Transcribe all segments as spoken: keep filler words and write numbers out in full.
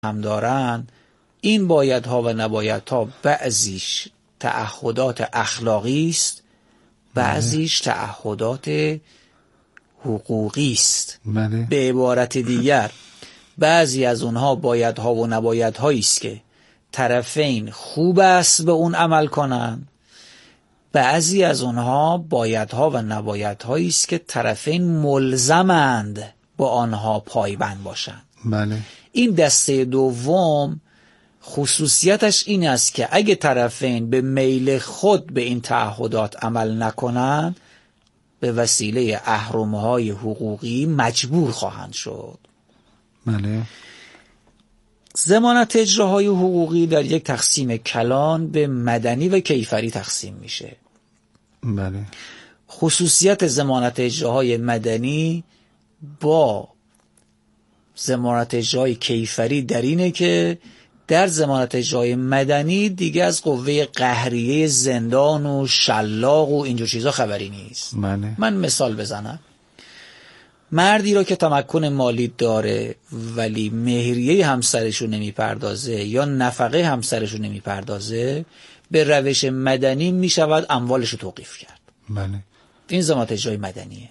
هم دارن، این بایدها و نبایدها بعضیش تعهدات اخلاقی است، بعضیش تعهدات حقوقی است. به عبارت دیگر بعضی از اونها بایدها و نبایدهایی است که طرفین خوب است به اون عمل کنن، بعضی از اونها بایدها و نبایدهایی است که طرفین ملزمند با آنها پایبند باشند. بله. این دسته دوم خصوصیتش این است که اگه طرفین به میل خود به این تعهدات عمل نکنند، به وسیله اهرم‌های حقوقی مجبور خواهند شد. بله. ضمانت اجراهای حقوقی در یک تقسیم کلان به مدنی و کیفری تقسیم میشه. بله. خصوصیت ضمانت اجراهای مدنی با ضمانت اجراهای کیفری در اینه که در ضمانت اجرای مدنی دیگه از قوه قهریه زندان و شلاق و اینجور چیزا خبری نیست. بله. من مثال بزنم. مردی را که تمکن مالی داره ولی مهریه همسرشو نمیپردازه یا نفقه همسرشو نمیپردازه، به روش مدنی میشود اموالشو توقیف کرد. بله. این ضمانت اجرای مدنیه.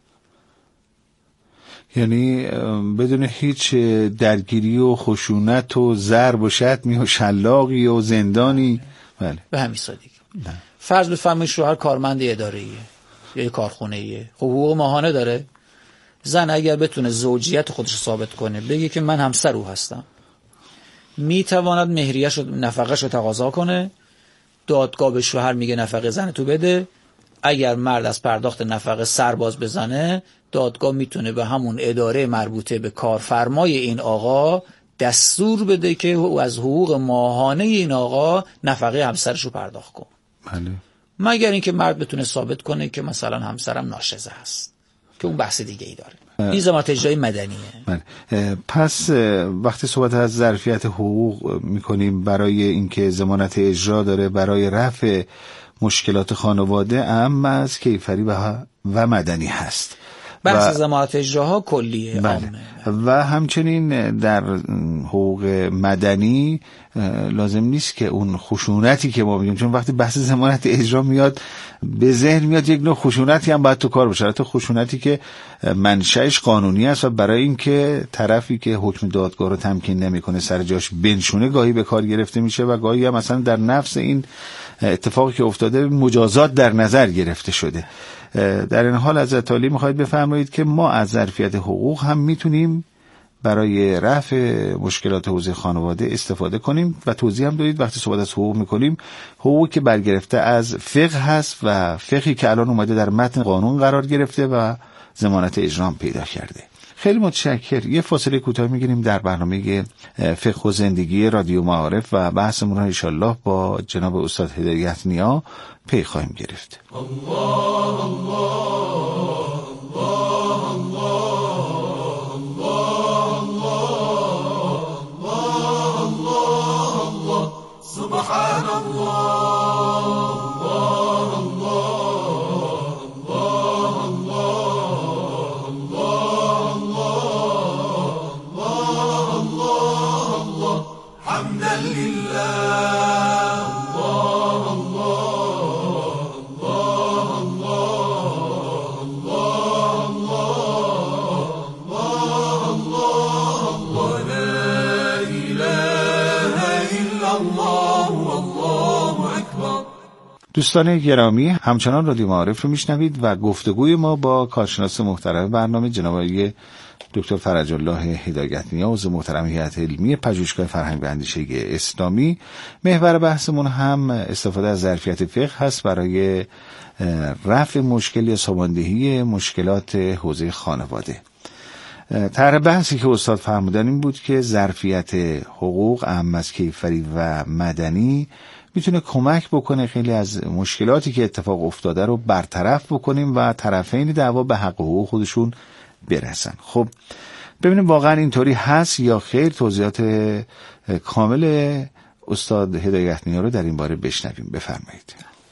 یعنی بدون هیچ درگیری و خشونت و ضرب و شتمی و شلاقی و زندانی. بله. به همین سادگی. فرض بفرمایید شوهر کارمند اداره‌ایه یا کارخونه‌ایه، خب حقوق ماهانه داره. زن اگر بتونه زوجیت خودش ثابت کنه، بگه که من همسر او هستم، میتواند مهریه‌شو نفقه‌شو تقاضا کنه، دادگاه به شوهر میگه نفقه زن تو بده. اگر مرد از پرداخت نفقه سرباز بزنه، دادگاه میتونه به همون اداره مربوطه به کارفرمای این آقا دستور بده که او از حقوق ماهانه این آقا نفقه همسرش رو پرداخت کن. بله. مگر اینکه مرد بتونه ثابت کنه که مثلا همسرم ناشزه هست، که اون بحث دیگه ای داره. این ضمانت اجرای مدنیه. بله. پس وقتی صحبت از ظرفیت حقوق میکنیم برای اینکه ضمانت اجرا داره برای رفع مشکلات خانواده، اما از کیفری و و مدنی هست. بحث ضمانت اجراها کلیه. بله. و همچنین در حقوق مدنی لازم نیست که اون خشونتی که ما میگیم، چون وقتی بحث ضمانت اجرا میاد به ذهن میاد یک نوع خشونتی هم باید تو کار باشه، البته خشونتی که منشأش قانونی است و برای اینکه طرفی که حکم دادگاه رو تمکین نمیکنه سر جاش بنشونه، گاهی به کار گرفته میشه و گاهی هم مثلا در نفس این اتفاقی که افتاده مجازات در نظر گرفته شده. در این حال حضرت عالی میخواید بفرمایید که ما از ظرفیت حقوق هم میتونیم برای رفع مشکلات حوزه خانواده استفاده کنیم و توضیح هم دادید وقتی صحبت از حقوق میکنیم، حقوقی که برگرفته از فقه هست و فقهی که الان اومده در متن قانون قرار گرفته و ضمانت اجرا پیدا کرده. خیلی متشکرم. یه فاصله کوتاه میگیریم در برنامه فقه و زندگی رادیو معارف و بحثمون رو ان شاءالله با جناب استاد هدایت نیا پی خواهیم گرفت. الله الله سبحان الله الله الله الله الله الله الله حمدا لله الله الله الله الله الله الله ولا إله إلا الله والله أكبر. دوستان گرامی، همچنان رادیو معارف رو میشنوید و گفتگوی ما با کارشناس محترم برنامه جناب آقای دکتر فرج الله هدایت نیا، عضو محترم هیئت علمی پژوهشگاه فرهنگ و اندیشه اسلامی. محور بحثمون هم استفاده از ظرفیت فقه هست برای رفع مشکل یا ساماندهی مشکلات حوزه خانواده. طرح بحثی که استاد فرمودن این بود که ظرفیت حقوق اهم از کیفری و مدنی میتونه کمک بکنه خیلی از مشکلاتی که اتفاق افتاده رو برطرف بکنیم و طرفین دعوا به حق حقوق خودشون برسن. خب ببینیم واقعا اینطوری هست یا خیر. توضیحات کامل استاد هدایت نیا رو در این باره بشنویم. بفرمایید.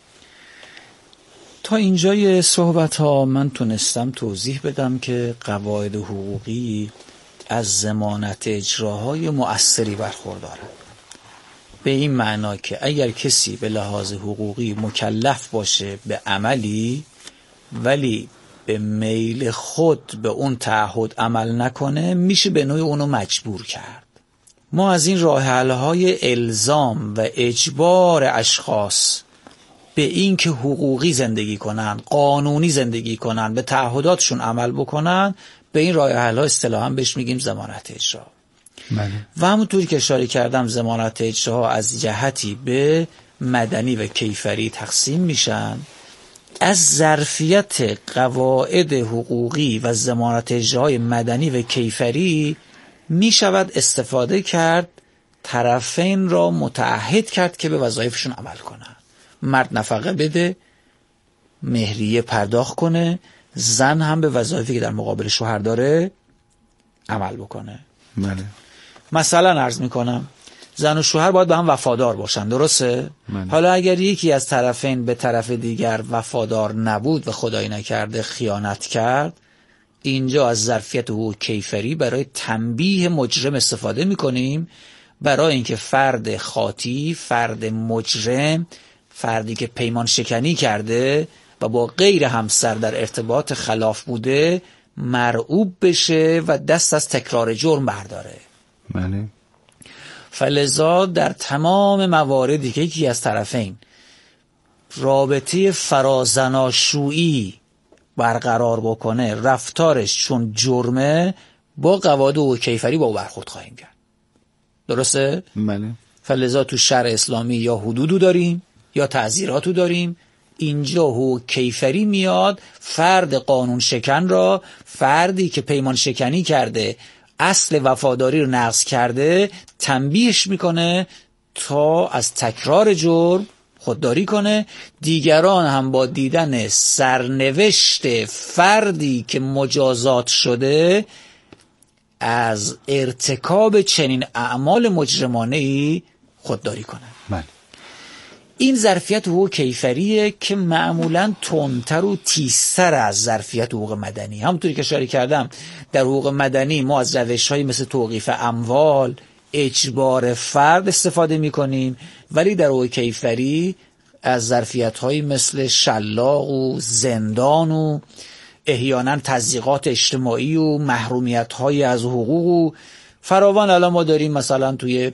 تا اینجای صحبت ها من تونستم توضیح بدم که قواعد حقوقی از ضمانت اجراهای مؤثری برخوردارند، به این معنا که اگر کسی به لحاظ حقوقی مکلف باشه به عملی ولی به میل خود به اون تعهد عمل نکنه، میشه به نوعی اونو مجبور کرد. ما از این راه حل‌های الزام و اجبار اشخاص به این که حقوقی زندگی کنن، قانونی زندگی کنن، به تعهداتشون عمل بکنن، به این راه حل‌ها اصطلاحاً بهش میگیم ضمانت اجرا. بله. و همونطوری که اشاره کردم ضمانت اجراها از جهتی به مدنی و کیفری تقسیم میشن. از ظرفیت قواعد حقوقی و ضمانت اجراهای مدنی و کیفری می شود استفاده کرد طرفین را متعهد کرد که به وظایفشون عمل کنن. مرد نفقه بده، مهریه پرداخت کنه، زن هم به وظایفی که در مقابل شوهر داره عمل بکنه. بله. مثلا عرض میکنم زن و شوهر باید به هم وفادار باشن، درسته؟ بله. حالا اگر یکی از طرفین به طرف دیگر وفادار نبود و خدایی نکرده خیانت کرد، اینجا از ظرفیت حقوق کیفری برای تنبیه مجرم استفاده میکنیم، برای اینکه فرد خاطی، فرد مجرم، فردی که پیمان شکنی کرده و با غیر همسر در ارتباط خلاف بوده مرعوب بشه و دست از تکرار جرم برداره. بله. فلذا در تمام مواردی که یکی از طرفین رابطه فرازناشویی برقرار بکنه، رفتارش چون جرمه، با قواعد حقوق کیفری با او برخورد خواهیم کرد. درسته؟ بله. فلذا تو شرع اسلامی یا حدودو داریم یا تعزیراتو داریم. اینجا حقوق کیفری میاد فرد قانون شکن را، فردی که پیمان شکنی کرده، اصل وفاداری رو نقض کرده، تنبیهش میکنه تا از تکرار جرم خودداری کنه. دیگران هم با دیدن سرنوشت فردی که مجازات شده از ارتکاب چنین اعمال مجرمانه‌ای خودداری کنه. بله. این ظرفیت حقوق کیفریه که معمولاً تندتر و تیزتر از ظرفیت حقوق مدنی. همونطوری که اشاره کردم در حقوق مدنی ما از روش‌های مثل توقیف اموال، اجبار فرد استفاده می‌کنیم، ولی در حقوق کیفری از ظرفیت‌های مثل شلاق و زندان و احیانا تضییقات اجتماعی و محرومیت‌های از حقوق و فراوان الان ما داریم. مثلا توی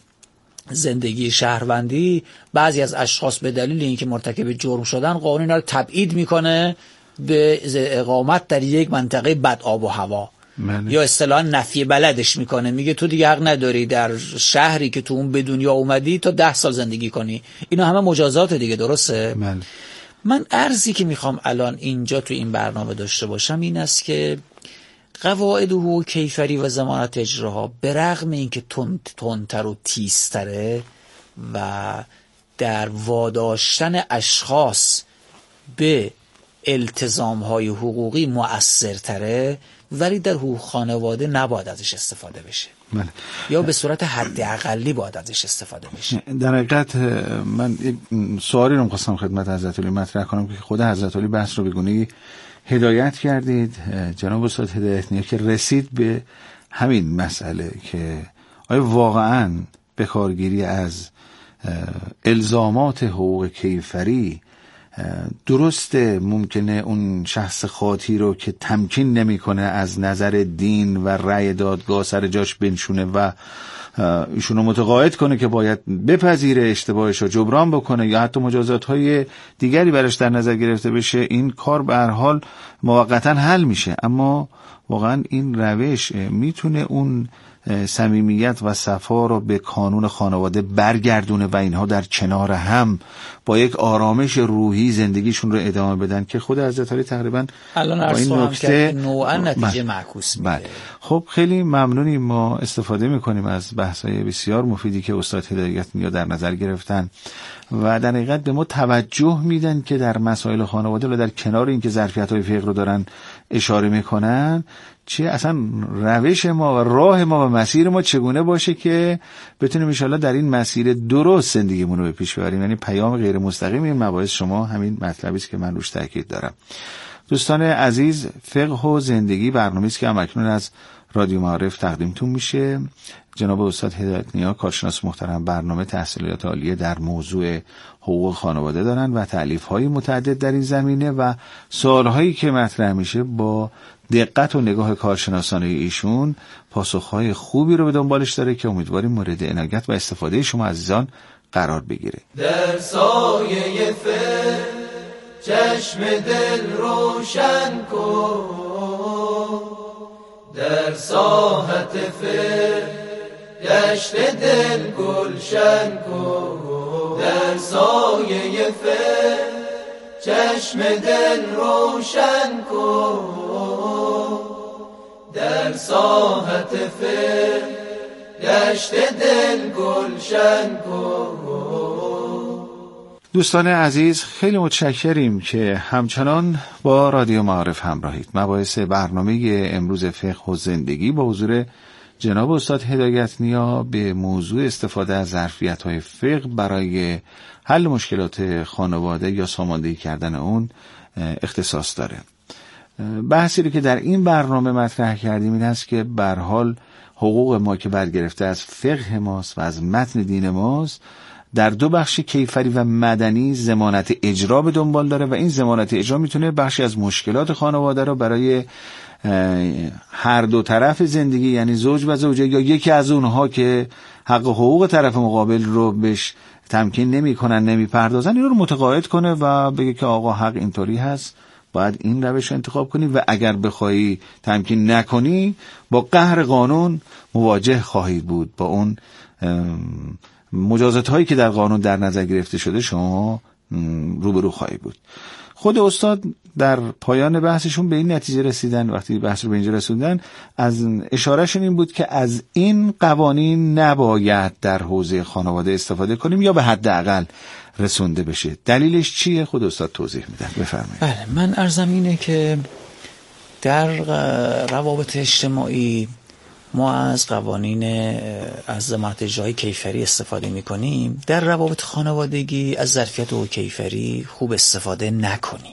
زندگی شهروندی بعضی از اشخاص به دلیل اینکه مرتکب جرم شدن قانون اینا رو تبعید میکنه به اقامت در یک منطقه بد آب و هوا. معنی. یا اصطلاحاً نفی بلدش میکنه، میگه تو دیگه حق نداری در شهری که تو اون به دنیا اومدی تا ده سال زندگی کنی. اینا همه مجازات دیگه، درسته؟ معنی. من عرضی که میخوام الان اینجا تو این برنامه داشته باشم این است که قواعد حقوق کیفری و ضمانت اجراها به رغم اینکه تند تندتر و تیزتره و در واداشتن اشخاص به التزامهای حقوقی مؤثرتره، ولی در حقوق خانواده نباید ازش استفاده بشه. بله. یا به صورت حداقلی باید ازش استفاده بشه. در حقیقت من سوالی رو می‌خواستم خدمت حضرت علی مطرح کنم که خود حضرت علی بحث رو به گونه‌ای هدایت کردید. جناب استاد هدایت نیا که رسید به همین مسئله که آیا واقعاً به کارگیری از الزامات حقوق کیفری درسته ممکنه اون شخص خاطی رو که تمکین نمیکنه از نظر دین و رأی دادگاه سر جاش بنشونه و ایشونو متقاعد کنه که باید بپذیره اشتباهش رو جبران بکنه یا حتی مجازات های دیگری براش در نظر گرفته بشه، این کار به هر حال موقتا حل میشه. اما واقعا این روش میتونه اون صمیمیت و صفا رو به کانون خانواده برگردونه و اینها در کنار هم با یک آرامش روحی زندگیشون رو ادامه بدن که خود حضرت علی تقریبا الان با این نکته نوعا نتیجه معکوس میده. بله. خب خیلی ممنونیم، ما استفاده میکنیم از بحث‌های بسیار مفیدی که استاد هدایت نیا در نظر گرفتن و در حقیقت به ما توجه میدن که در مسائل خانواده و در کنار اینکه ظرفیت‌های فقه رو دارن اشاره میکنن، چه اصلا روش ما و راه ما و مسیر ما چگونه باشه که بتونیم ان شاءالله در این مسیر درست زندگیمون رو به پیش ببریم. یعنی پیام غیر مستقیم این مباحث شما همین مطلبی است که من روش تاکید دارم. دوستان عزیز، فقه و زندگی برنامه‌ای است که همکنون از رادیو معارف تقدیمتون میشه. جناب استاد هدایت نیا کارشناس محترم برنامه تحصیلات عالیه در موضوع حقوق خانواده دارن و تألیف‌های متعدد در این زمینه و سوال‌هایی که مطرح میشه با دقت و نگاه کارشناسانه ایشون پاسخ‌های خوبی رو به دنبالش داره که امیدواریم مورد عنایت و استفاده شما عزیزان قرار بگیره. در سایه فر چشم دل روشن کن، در ساحت فر دشت دل گلشن کن، در سایه فر چشم دل روشن کن، در ساحت فر دشت دل گلشن کن. دوستان عزیز خیلی متشکریم که همچنان با رادیو معارف همراهید. مباحث برنامه امروز فقه و زندگی با حضور جناب استاد هدایت نیا به موضوع استفاده از ظرفیت‌های فقه برای حل مشکلات خانواده یا ساماندهی کردن اون اختصاص داره. بحثی رو که در این برنامه مطرح کردیم این است که به هر حال حقوق ما که برگرفته از فقه ماست و از متن دین ماست در دو بخش کیفری و مدنی ضمانت اجرا به دنبال داره و این ضمانت اجرا میتونه بخشی از مشکلات خانواده رو برای هر دو طرف زندگی یعنی زوج و زوجه یا یکی از اونها که حق حقوق طرف مقابل رو بهش تمکین نمی کنن نمی پردازن این رو متقاعد کنه و بگه که آقا حق اینطوری هست، باید این روش رو انتخاب کنی و اگر بخوایی تمکین نکنی با قهر قانون مواجه خواهید بود، با اون مجازات هایی که در قانون در نظر گرفته شده شما روبرو خواهید بود. خود استاد در پایان بحثشون به این نتیجه رسیدن، وقتی بحث رو به اینجا رسوندن، از اشارهشون این بود که از این قوانین نباید در حوزه خانواده استفاده کنیم یا به حداقل رسونده بشه. دلیلش چیه؟ خود استاد توضیح میدن. بفرمایید. بله، من عرضم اینه که در روابط اجتماعی ما از قوانین از ضمانت اجرایی کیفری استفاده میکنیم، در روابط خانوادگی از ظرفیت و کیفری خوب استفاده نکنیم.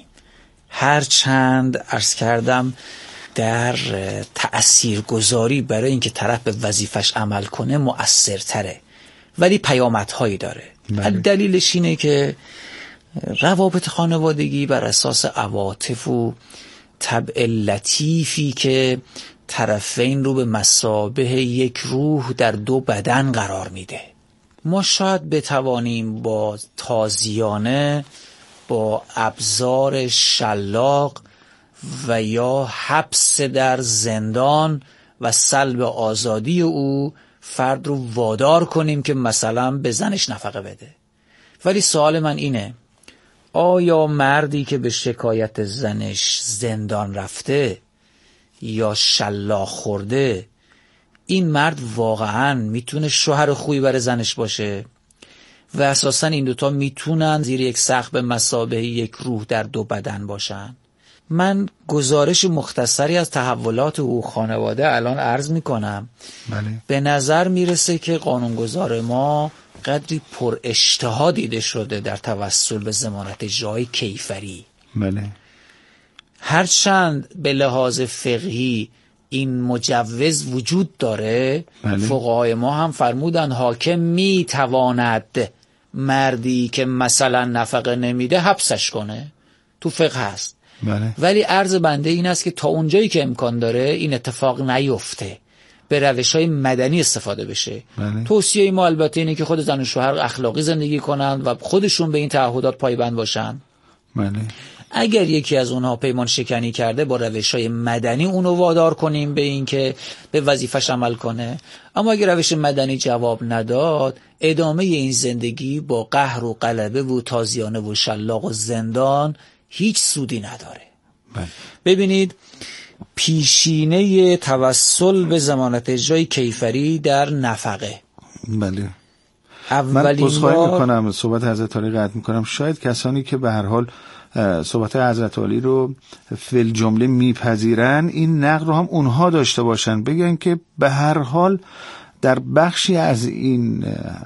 هرچند عرض کردم در تأثیرگذاری برای اینکه طرف به وظیفش عمل کنه مؤثرتره، ولی پیامدهایی داره. دلیلش اینه که روابط خانوادگی بر اساس عواطف و طبع لطیفی که طرفین رو به مثابه یک روح در دو بدن قرار میده. ما شاید بتوانیم با تازیانه، با ابزار شلاق و یا حبس در زندان و سلب آزادی او فرد رو وادار کنیم که مثلا به زنش نفقه بده. ولی سوال من اینه، آیا مردی که به شکایت زنش زندان رفته یا شلاق خورده، این مرد واقعا میتونه شوهر خوبی برای زنش باشه؟ و اساسا این دوتا میتونن زیر یک سقف به مثابه یک روح در دو بدن باشن؟ من گزارش مختصری از تحولات حقوق خانواده الان عرض میکنم. بله. به نظر میرسه که قانونگذار ما قدری پر اشتها دیده شده در توسل به ضمانت اجرایی کیفری. بله. هرچند به لحاظ فقهی این مجوز وجود داره، بله. فقهای ما هم فرمودن حاکم میتواند مردی که مثلا نفقه نمیده حبسش کنه، تو فقه هست. بله. ولی عرض بنده این است که تا اونجایی که امکان داره این اتفاق نیفته، به روش‌های مدنی استفاده بشه. بله. توصیه ما البته اینه که خود زن و شوهر اخلاقی زندگی کنن و خودشون به این تعهدات پایبند باشن. بله. اگر یکی از اونها پیمان شکنی کرده با روش‌های مدنی اونو وادار کنیم به این که به وظیفش عمل کنه. اما اگر روش مدنی جواب نداد، ادامه این زندگی با قهر و غلبه و تازیانه و شلاق و زندان هیچ سودی نداره. بله. ببینید، پیشینه توسل به ضمانت اجرایی کیفری در نفقه. بله. اولین من عذرخواهی بار میکنم، صحبت حضرت علی قطع میکنم. شاید کسانی که به هر حال صحبت حضرت علی رو فی الجمله میپذیرن این نقد رو هم اونها داشته باشن، بگن که به هر حال در بخشی از این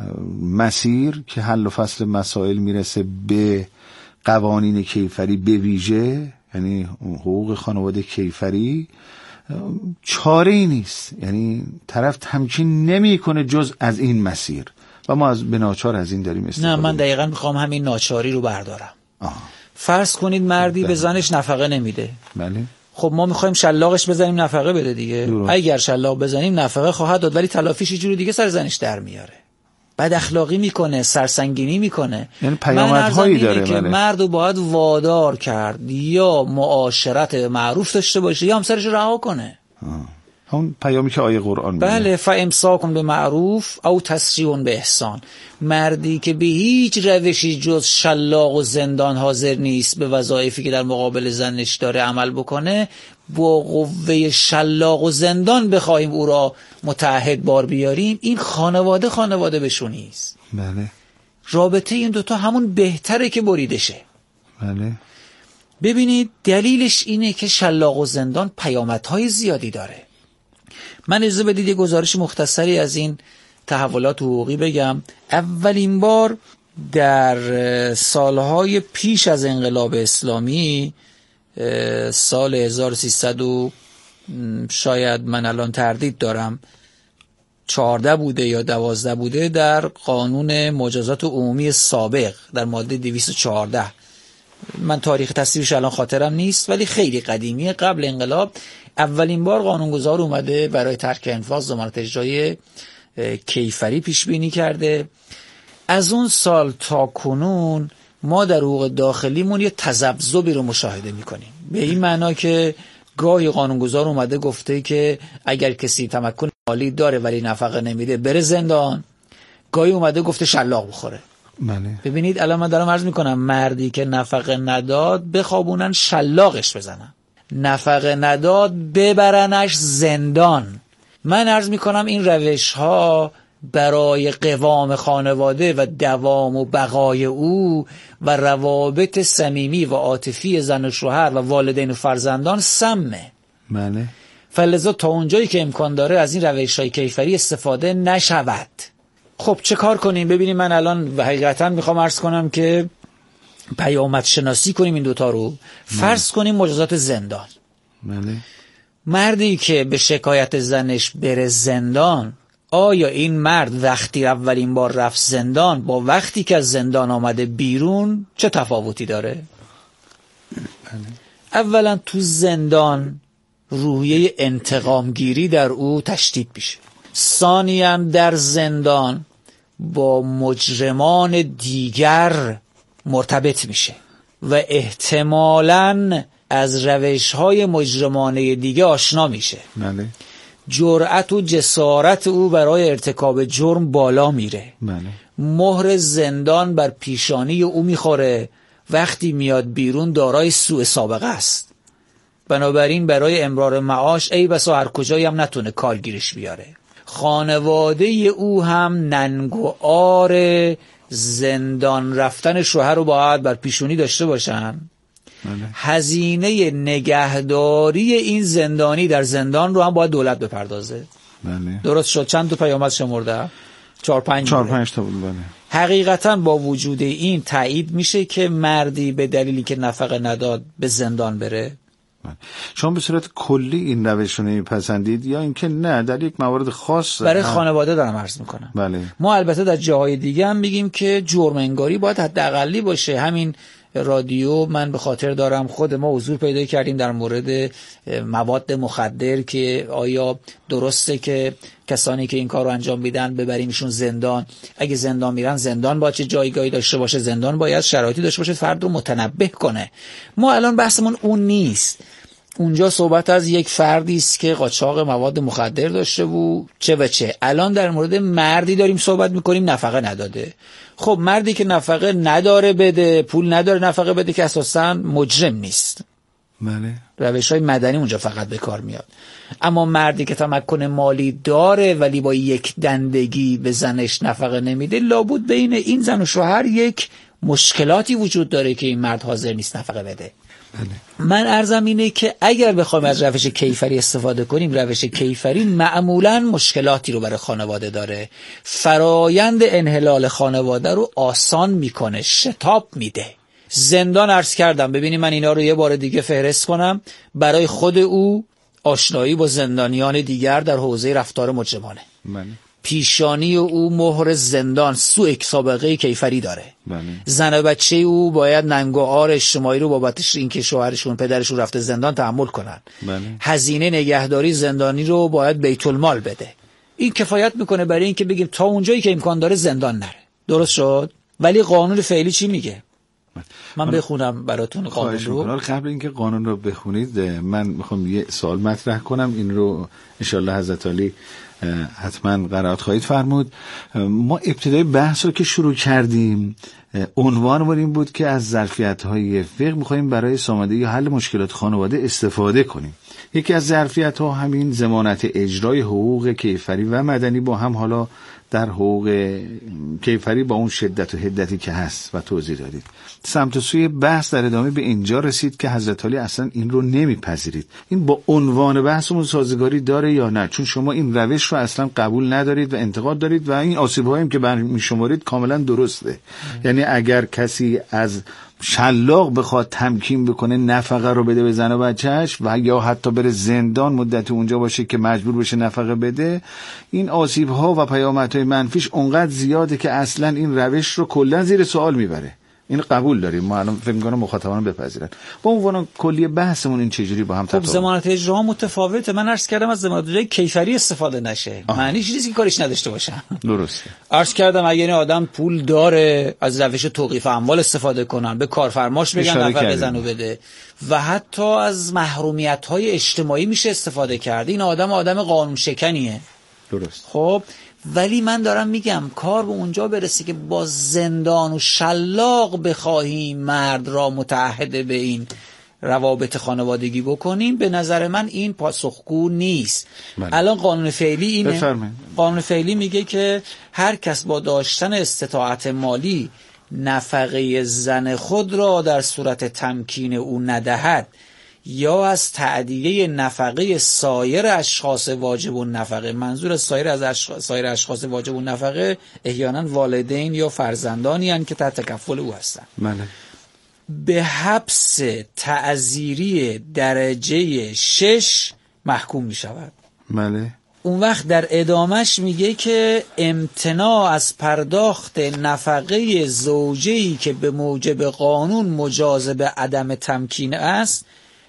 مسیر که حل و فصل مسائل میرسه به قوانین کیفری به ویژه، یعنی حقوق خانواده کیفری، چاره ای نیست، یعنی طرف تمکین نمی کنه جز از این مسیر و ما از به ناچار از این داریم استفاده. نه، من دقیقاً میخوام همین ناچاری رو بردارم. آه. فرض کنید مردی به زنش نفقه نمیده. بله. خب ما میخوایم شلاقش بزنیم نفقه بده دیگه. درست. اگر شلاق بزنیم نفقه خواهد داد، ولی تلافیش یه جوری دیگه سر زنش در میاره. بد اخلاقی میکنه، سرسنگینی میکنه. یعنی پیامدهایی داره که مرد رو باید وادار کرد یا معاشرت معروف داشته باشه یا همسرش رو رها کنه. آه. همون پیامی که آیه قرآن میگه. بله، فامساکم به معروف او تسریح به احسان. مردی که به هیچ روشی جز شلاق و زندان حاضر نیست به وظایفی که در مقابل زنش داره عمل بکنه، با قوه شلاق و زندان بخوایم او را متعهد بار بیاریم، این خانواده خانواده بشونی است. بله. رابطه این دوتا همون بهتره که بریده شه. بله. ببینید دلیلش اینه که شلاق و زندان پیامدهای زیادی داره. من اجازه بدید یه گزارش مختصری از این تحولات حقوقی بگم. اولین بار در سالهای پیش از انقلاب اسلامی، سال هزار و سیصد و شاید من الان تردید دارم چهارده بوده یا دوازده بوده، در قانون مجازات عمومی سابق در ماده دویست و چهارده، من تاریخ تصویرش الان خاطرم نیست ولی خیلی قدیمیه، قبل انقلاب اولین بار قانونگذار اومده برای ترک انفاذ ضمانت اجرای کیفری پیش بینی کرده. از اون سال تا کنون ما در حقوق داخلیمون یه تذبذبی رو مشاهده میکنیم، به این معنا که گاهی قانونگذار اومده گفته که اگر کسی تمکن مالی داره ولی نفقه نمیده بره زندان، گاهی اومده گفته شلاق بخوره. بله. ببینید الان من دارم عرض میکنم مردی که نفقه نداد بخوابونن شلاقش بزنن، نفقه نداد ببرنش زندان. من عرض میکنم این روش ها برای قوام خانواده و دوام و بقای او و روابط صمیمی و عاطفی زن و شوهر و والدین و فرزندان سمه. بله. فلذا تا اونجایی که امکان داره از این روش های کیفری استفاده نشود. خب چه کار کنیم؟ ببینیم من الان حقیقتا میخوام عرض کنم که پیامد شناسی کنیم این دوتا رو. فرض کنیم مجازات زندان. بله. مردی که به شکایت زنش بره زندان، آیا این مرد وقتی اولین بار رفت زندان با وقتی که از زندان آمده بیرون چه تفاوتی داره؟ بله. اولا تو زندان روحیه انتقامگیری در او تشدید میشه. ثانیاً در زندان با مجرمان دیگر مرتبط میشه و احتمالاً از روش‌های مجرمانه دیگه آشنا میشه. بله. جرأت و جسارت او برای ارتکاب جرم بالا میره. بله. مهر زندان بر پیشانی او میخوره، وقتی میاد بیرون دارای سوء سابقه است، بنابراین برای امرار معاش ای بسا هر کجایی هم نتونه کارگیرش بیاره. خانواده او هم ننگ و عار زندان رفتن شوهر رو باید بر پیشونی داشته باشن. بله. هزینه نگهداری این زندانی در زندان رو هم باید دولت بپردازه. بله. درست شد؟ چند تا پیامد شمرده؟ چهار پنج چهار پنج تا بود. بله. حقیقتا با وجود این تایید میشه که مردی به دلیلی که نفقه نداد به زندان بره. بله. شما به صورت کلی این روش رو نمیپسندید یا اینکه نه در یک موارد خاص؟ برای خانواده دارم عرض میکنم. بله. ما البته در جاهای دیگه هم میگیم که جرم انگاری باید حداقلی باشه. همین رادیو من به خاطر دارم خود ما حضور پیدا کردیم در مورد مواد مخدر که آیا درسته که کسانی که این کار رو انجام میدن ببریمشون زندان؟ اگه زندان میرن زندان باید چه جایگاهی داشته باشه؟ زندان باید شرایطی داشته باشه فرد رو متنبه کنه. ما الان بحثمون اون نیست. اونجا صحبت از یک فردی است که قاچاق مواد مخدر داشته و چه و چه. الان در مورد مردی داریم صحبت میکنیم نفقه نداده. خب مردی که نفقه نداره بده، پول نداره نفقه بده، که اساساً مجرم نیست. بله. روش‌های مدنی اونجا فقط به کار میاد. اما مردی که تمکن مالی داره ولی با یک دندگی به زنش نفقه نمیده، لابد بین این زن و شوهر یک مشکلاتی وجود داره که این مرد حاضر نیست نفقه بده. بله. من عرضم اینه که اگر بخوایم از روش کیفری استفاده کنیم، روش کیفری معمولاً مشکلاتی رو برای خانواده داره. فرایند انحلال خانواده رو آسان میکنه، شتاب میده. زندان عرض کردم، ببینید من اینا رو یه بار دیگه فهرست کنم. برای خود او آشنایی با زندانیان دیگر در حوزه رفتار مجرمانه. بله. پیشانی او مهر زندان سوء سابقه کیفری داره. بله. زن و بچه او باید ننگ و عار اجتماعی رو بابت اینکه شوهرشون پدرشون رفته زندان تحمل کنن. بله. هزینه نگهداری زندانی رو باید بیت المال بده. این کفایت میکنه برای اینکه بگیم تا اونجایی که امکان داره زندان نره. درست شد؟ ولی قانون فعلی چی میگه؟ من بخونم براتون قانون رو. قبل اینکه قانون رو بخونید من میخوام یه سوال مطرح کنم، این رو انشالله حضرت علی حتما قرائت خواهید فرمود. ما ابتدای بحث رو که شروع کردیم عنوانمون این بود که از ظرفیت‌های فقه می‌خوایم برای ساماندهی یا حل مشکلات خانواده استفاده کنیم. یکی از ظرفیت‌ها همین ضمانت اجرای حقوق کیفری و مدنی با هم حالا در حقوق کیفری با اون شدت و حدتی که هست و توضیح دادید. سمت و سوی بحث در ادامه به اینجا رسید که حضرت علی اصلا این رو نمیپذیرید. این با عنوان بحثمون سازگاری داره یا نه؟ چون شما این روش رو اصلا قبول ندارید و انتقاد دارید و این آسیب‌هایی که برمی شمارید کاملا درسته. ام. یعنی اگر کسی از شلاق بخواد تمکین بکنه نفقه رو بده به زن و بچهش و یا حتی بره زندان مدت اونجا باشه که مجبور بشه نفقه بده، این آسیب‌ها و پیامدهای منفیش اونقدر زیاده که اصلا این روش رو کلا زیر سوال میبره. این قبول داریم، ما الان فکر می‌کنم مخاطبان بپذیرن. با عنوان کلی بحثمون این چجوری با هم خب ضمانت اجرا متفاوته. من عرض کردم از ضمانت اجرای کیفری استفاده نشه. معنیش چیزی که کارش نداشته باشن. درسته. عرض کردم اگه این آدم پول داره از روش توقیف اموال استفاده کنن، به کارفرماش بگن نفقه بزن و بده، و حتی از محرومیت‌های اجتماعی میشه استفاده کرد. این آدم آدم قانون شکنیه. درست. خب ولی من دارم میگم کار به اونجا برسه که با زندان و شلاق بخواهیم مرد را متعهد به این روابط خانوادگی بکنیم، به نظر من این پاسخگو نیست. من. الان قانون فعلی اینه. بفرمایید. قانون فعلی میگه که هر کس با داشتن استطاعت مالی نفقه زن خود را در صورت تمکین او ندهد یا از تأدیه نفقه سایر اشخاص واجب النفقه، منظور از سایر از اشخاص سایر اشخاص واجب النفقه احیانا والدین یا فرزندانی هستند که تحت تکفل او هستند، بله، به حبس تعزیری درجه شش محکوم می شود. بله. اون وقت در ادامش میگه که امتناع از پرداخت نفقه زوجه‌ای که به موجب قانون مجاز به عدم تمکین است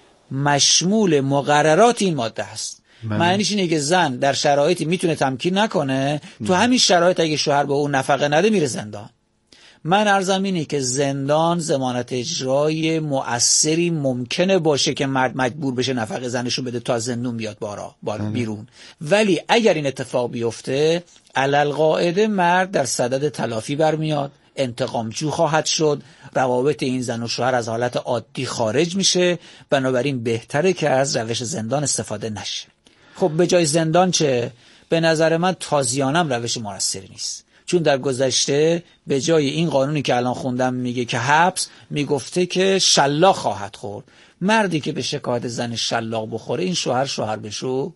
مشمول مقررات این ماده است. معنیش اینه که زن در شرایطی میتونه تمکین نکنه، تو همین شرایط اگه شوهر به اون نفقه نده میره زندان. من عرضم اینه که زندان ضمانت اجرای مؤثری ممکنه باشه که مرد مجبور بشه نفقه زنشو بده تا زندون بیاد بارا بار بیرون، ولی اگر این اتفاق بیفته علالقاعده مرد در صدد تلافی برمیاد، انتقامجو خواهد شد، روابط این زن و شوهر از حالت عادی خارج میشه. بنابراین بهتره که از روش زندان استفاده نشه. خب به جای زندان چه؟ به نظر من تازیانم روش موثری نیست، چون در گذشته به جای این قانونی که الان خوندم میگه که حبس، میگفته که شلاق خواهد خورد. مردی که به شکایت زن شلاق بخوره این شوهر شوهر بشو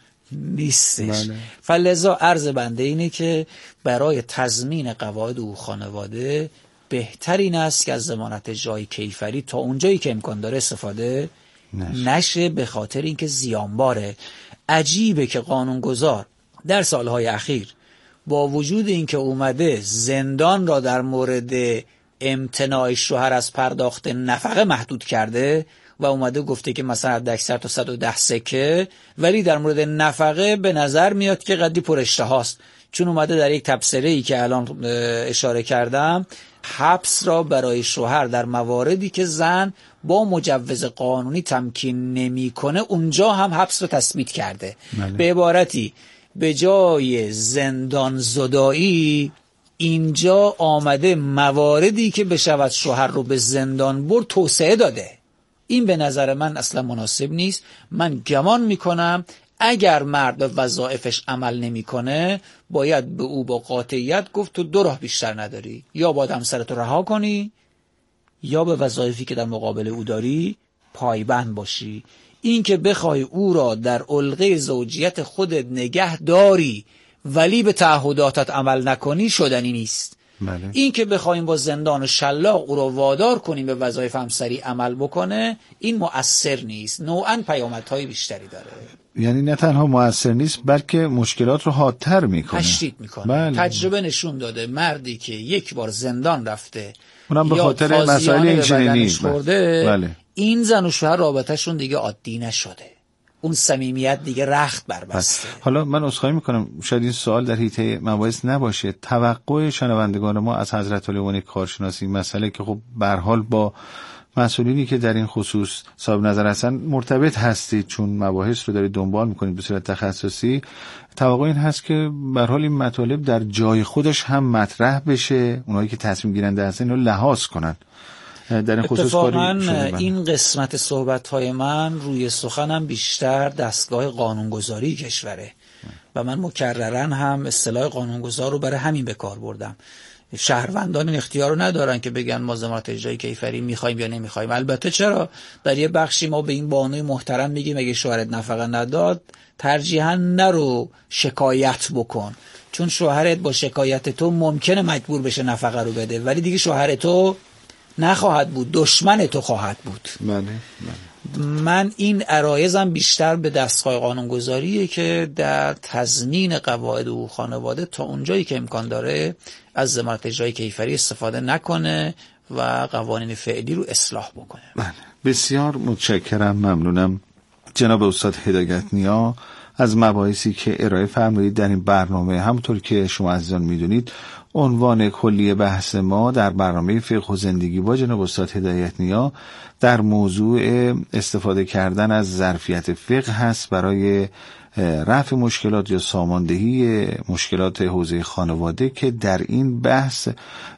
نیستش. فلذا عرض بنده اینه که برای تضمین قواعد او خانواده بهترین است که از ضمانت اجرای کیفری تا اونجایی که امکان داره استفاده نشه, نشه به خاطر اینکه زیانباره. عجیبه که قانونگذار در سالهای اخیر با وجود اینکه اومده زندان را در مورد امتناع شوهر از پرداخت نفقه محدود کرده و اومده گفته که مثلا حد اکثر تا صد و ده سکه، ولی در مورد نفقه به نظر میاد که قدی پر اشتهاست، چون اومده در یک تبصره ای که الان اشاره کردم حبس را برای شوهر در مواردی که زن با مجوز قانونی تمکین نمیکنه اونجا هم حبس رو تثبیت کرده. بله. به عبارتی به جای زندان زدایی اینجا آمده مواردی که بشود شوهر رو به زندان برد توسعه داده. این به نظر من اصلا مناسب نیست. من گمان میکنم اگر مرد به وظایفش عمل نمیکنه باید به او با قاطعیت گفت تو دو راه بیشتر نداری، یا باید همسرت رو رها کنی یا به وظایفی که در مقابل او داری پایبند باشی. این که بخوای او را در علقه زوجیت خودت نگه داری ولی به تعهداتت عمل نکنی شدنی نیست. بله. این که بخوایم با زندان و شلاق او رو وادار کنیم به وظایف همسری عمل بکنه، این مؤثر نیست، نوعاً پیامدهای بیشتری داره. یعنی نه تنها مؤثر نیست بلکه مشکلات رو حادتر میکنه، تشدید میکنه. بله. تجربه نشون داده مردی که یک بار زندان رفته اونم به خاطر مسائل اینجوری خورده، بله. این زن و شوهر رابطهشون دیگه عادی نشده، اون صمیمیت دیگه رخت بربسته. حالا من عذرخواهی میکنم، شاید این سوال در حیطه مباحث نباشه، توقع شنوندگان ما از حضرت علمای کارشناسی مسئله که خب به هر حال با مسئولینی که در این خصوص صاحب نظر هستن مرتبط هستید، چون مباحث رو دارید دنبال میکنید به صورت تخصصی، توقع این هست که به هر حال این مطالب در جای خودش هم مطرح بشه، اونایی که تصمیم گیرنده هستن رو لحاظ کنن. در این خصوص اتفاقاً این قسمت صحبت‌های من روی سخنم بیشتر دستگاه قانونگذاری کشوره و من مکررن هم اصطلاح قانونگذار رو برای همین به کار بردم. شهروندان این اختیار رو ندارن که بگن ما ضمانت اجرایی کیفری میخوایم یا نمیخوایم. البته چرا در یه بخشی ما به این بانوی محترم میگیم اگه شوهرت نفقه نداد ترجیحاً نرو شکایت بکن، چون شوهرت با شکایت تو ممکنه مجبور بشه نفقه رو بده، ولی دیگه شوهر تو نخواهد بود، دشمن تو خواهد بود. بله بله. من این عرایضم بیشتر به دستگاه قانونگذاریه که در تضمین قواعد حقوق خانواده تا اونجایی که امکان داره از ضمانت اجرایی کیفری استفاده نکنه و قوانین فعلی رو اصلاح بکنه. بله. بسیار متشکرم، ممنونم جناب استاد هدایت نیا از مباحثی که ارائه فرمودید در این برنامه. همونطور که شما عزیزان میدونید عنوان کلی بحث ما در برنامه فقه و زندگی با جناب استاد هدایت نیا در موضوع استفاده کردن از ظرفیت فقه هست برای رفع مشکلات یا ساماندهی مشکلات حوزه خانواده، که در این بحث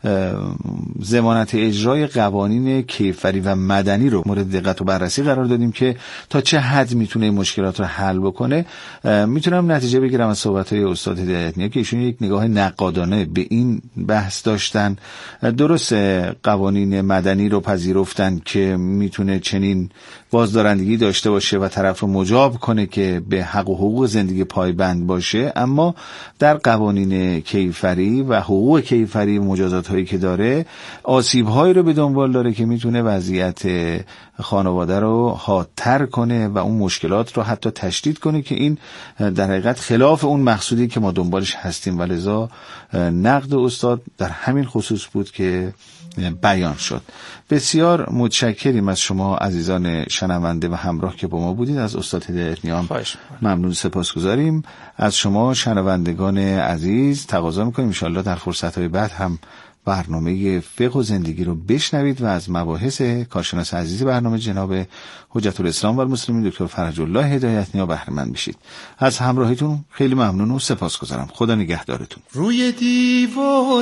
ضمانت اجرای قوانین کیفری و مدنی رو مورد دقت و بررسی قرار دادیم که تا چه حد میتونه این مشکلات رو حل بکنه. میتونم نتیجه بگیرم از صحبت‌های استاد هدایت نیا که ایشون یک نگاه نقادانه به این بحث داشتن. درست قوانین مدنی رو پذیرفتن که میتونه چنین بازدارندگی داشته باشه و طرف رو مجاب کنه که به حق و حقوق زندگی پایبند باشه، اما در قوانین کیفری و حقوق کیفری مجازات هایی که داره آسیب هایی رو به دنبال داره که میتونه وضعیت خانواده رو حادتر کنه و اون مشکلات رو حتی تشدید کنه، که این در حقیقت خلاف اون مقصودی که ما دنبالش هستیم و لذا نقد استاد در همین خصوص بود که بیان شد. بسیار متشکریم از شما عزیزان شنونده و همراه که با ما بودید. از استاد هدایت نیا ممنون، سپاسگزاریم. از شما شنوندگان عزیز تقاضا می‌کنیم ان شاءالله در فرصت‌های بعد هم برنامه فقه و زندگی رو بشنوید و از مباحث کارشناس عزیز برنامه جناب حجت الاسلام و المسلمین دکتر فرج الله هدایت نیا بهره مند بشید. از همراهیتون خیلی ممنون و سپاسگزارم. خدا نگهدارتون. روی دیوار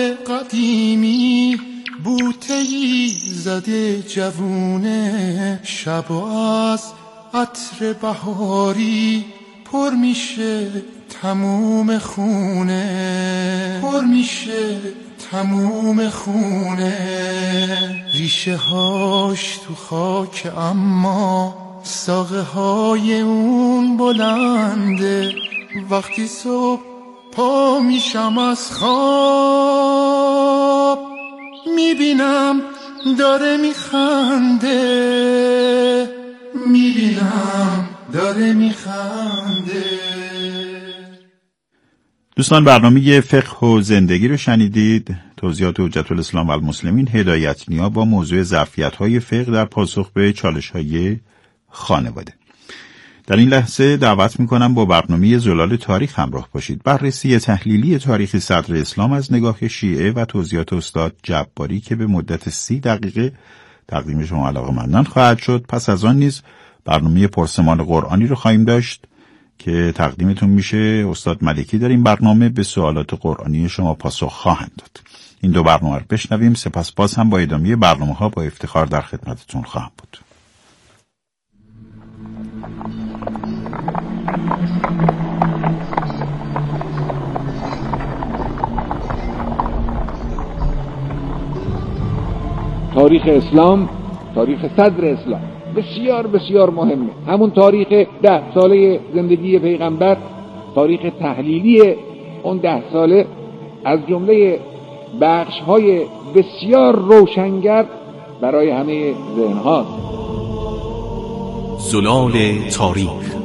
قدیمی بوته‌ای زده جوونه، شب از عطر بهاری پر میشه تموم خونه، پر میشه تموم خونه. ریشه هاش تو خاک اما ساقه های اون بلنده. وقتی صبح پا میشم از خواب میبینم داره میخنده، میبینم داره میخنده. دوستان برنامه فقه و زندگی رو شنیدید. توضیحات حجت الاسلام و المسلمین هدایت نیا با موضوع ظرفیت‌های فقه در پاسخ به چالش‌های خانواده. در این لحظه دعوت می‌کنم با برنامه زلال تاریخ همراه باشید. بررسی تحلیلی تاریخ صدر اسلام از نگاه شیعه و توضیحات استاد جباری که به مدت سی دقیقه تقدیم شما علاقه‌مندان خواهد شد. پس از آن نیز برنامه پرسمان قرآنی رو خواهیم داشت که تقدیمتون میشه. استاد ملکی در این برنامه به سوالات قرآنی شما پاسخ خواهند داد. این دو برنامه رو بشنویم، سپس باز هم با ادامه برنامه ها با افتخار در خدمتتون خواهم بود. تاریخ اسلام، تاریخ صدر اسلام بسیار بسیار مهمه. همون تاریخ ده ساله زندگی پیغمبر، تاریخ تحلیلی اون ده ساله از جمله بخش‌های بسیار روشنگر برای همه ذهن‌هاست. زلال تاریخ